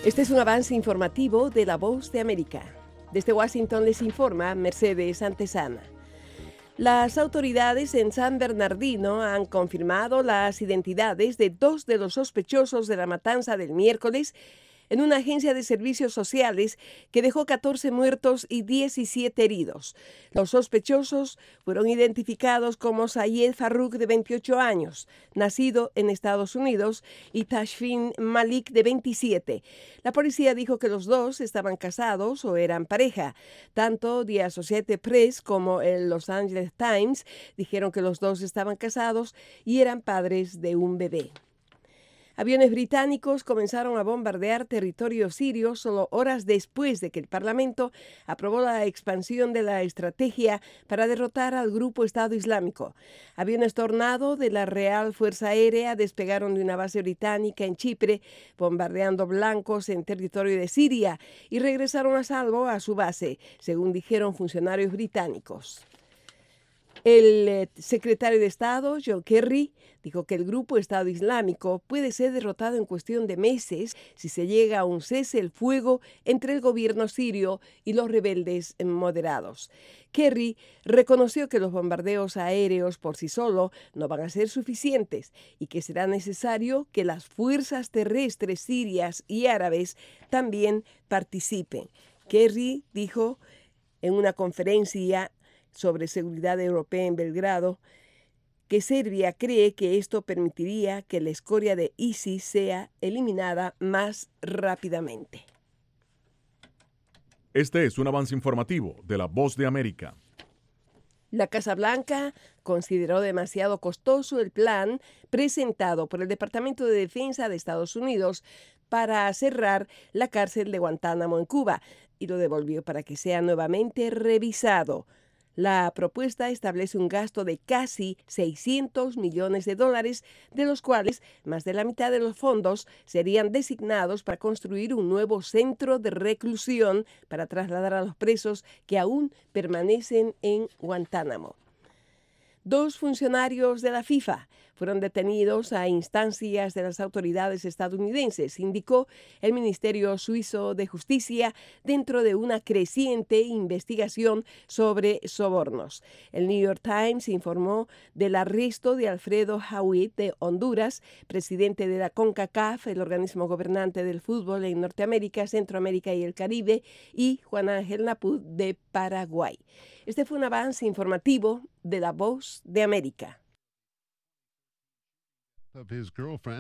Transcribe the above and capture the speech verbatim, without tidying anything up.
Este es un avance informativo de La Voz de América. Desde Washington les informa Mercedes Antesana. Las autoridades en San Bernardino han confirmado las identidades de dos de los sospechosos de la matanza del miércoles en una agencia de servicios sociales que dejó catorce muertos y diecisiete heridos. Los sospechosos fueron identificados como Sayed Farouk, de veintiocho años, nacido en Estados Unidos, y Tashfin Malik, de veintisiete. La policía dijo que los dos estaban casados o eran pareja. Tanto The Associated Press como el Los Angeles Times dijeron que los dos estaban casados y eran padres de un bebé. Aviones británicos comenzaron a bombardear territorio sirio solo horas después de que el Parlamento aprobó la expansión de la estrategia para derrotar al grupo Estado Islámico. Aviones Tornado de la Real Fuerza Aérea despegaron de una base británica en Chipre, bombardeando blancos en territorio de Siria, y regresaron a salvo a su base, según dijeron funcionarios británicos. El secretario de Estado, John Kerry, dijo que el grupo Estado Islámico puede ser derrotado en cuestión de meses si se llega a un cese el fuego entre el gobierno sirio y los rebeldes moderados. Kerry reconoció que los bombardeos aéreos por sí solos no van a ser suficientes y que será necesario que las fuerzas terrestres sirias y árabes también participen. Kerry dijo en una conferencia sobre seguridad europea en Belgrado que Serbia cree que esto permitiría que la escoria de ISIS sea eliminada más rápidamente. Este es un avance informativo de La Voz de América. La Casa Blanca consideró demasiado costoso el plan presentado por el Departamento de Defensa de Estados Unidos para cerrar la cárcel de Guantánamo en Cuba y lo devolvió para que sea nuevamente revisado. La propuesta establece un gasto de casi seiscientos millones de dólares, de los cuales más de la mitad de los fondos serían designados para construir un nuevo centro de reclusión para trasladar a los presos que aún permanecen en Guantánamo. Dos funcionarios de la FIFA fueron detenidos a instancias de las autoridades estadounidenses, indicó el Ministerio Suizo de Justicia, dentro de una creciente investigación sobre sobornos. El New York Times informó del arresto de Alfredo Howitt, de Honduras, presidente de la CONCACAF, el organismo gobernante del fútbol en Norteamérica, Centroamérica y el Caribe, y Juan Ángel Naput, de Paraguay. Este fue un avance informativo de La Voz de América.